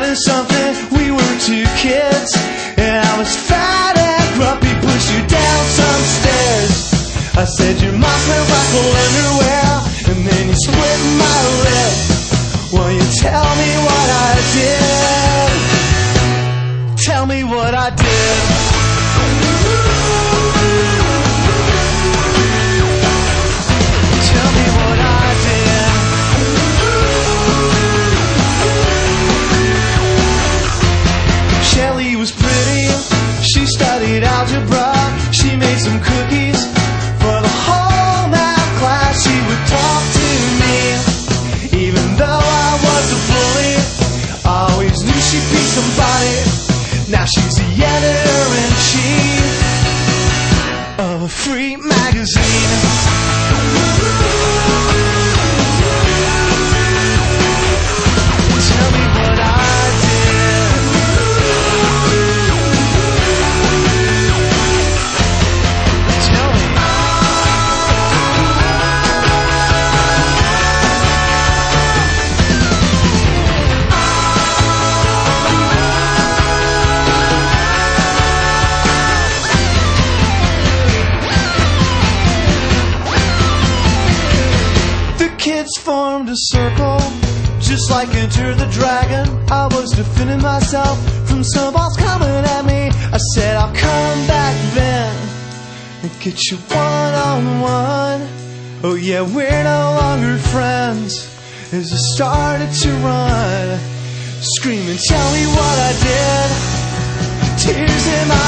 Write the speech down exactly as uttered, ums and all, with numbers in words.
started something, we were two kids, and I was fat and grumpy, pushed you down some stairs. I said your mom smells like old underwear, and then you split my lip. Will you tell me what I did? Tell me what I did. Tell me what I did. Shelly was pretty, she studied algebra, she made some cookies for the whole math class. She would talk to me, even though I was a bully. I always knew she'd be somebody. Now she's the editor-in-chief of a free magazine. Tell me what I did. Tell me. The kids formed a circle, just like Enter the Dragon. I was defending myself from some balls coming at me. I said I'll come back then and get you one on one. Oh yeah, we're no longer friends. As I started to run, screaming, tell me what I did. Tears in my